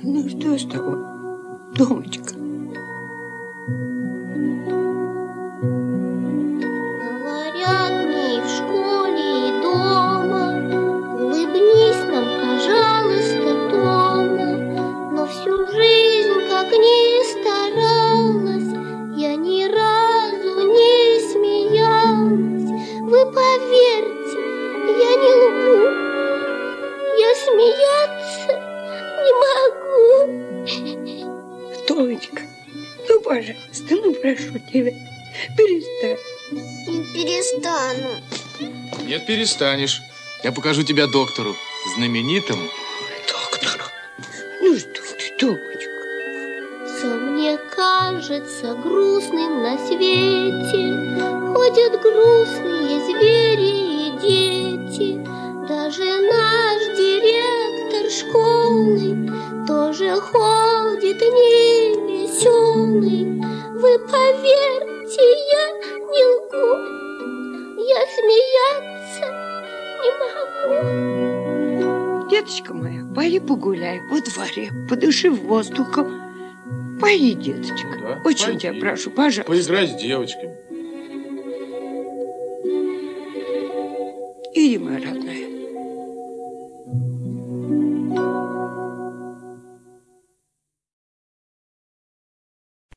Ну что с тобой, Томочка? Говорят мне и в школе, и дома: улыбнись нам, пожалуйста, Тома. Но всю жизнь, как ни старалась, я ни разу не смеялась. Вы поверьте, я не лгу, я смеяться не могу. Томочка, ну, пожалуйста, ну, прошу тебя, перестань. Не перестану. Нет, перестанешь. Я покажу тебя доктору, знаменитому. Доктору? Ну что ты, Томочка? Все мне кажется грустным на свете. Ходят грустные звери и дети. Даже наш директор школы тоже ходит невеселый. Вы поверьте, я не лгу, я смеяться не могу. Деточка моя, пойди погуляй во дворе, подыши воздухом. Пойди, деточка. Да, Очень пойди. тебя прошу, пожалуйста. Поиграй с девочками. Иди, моя родная.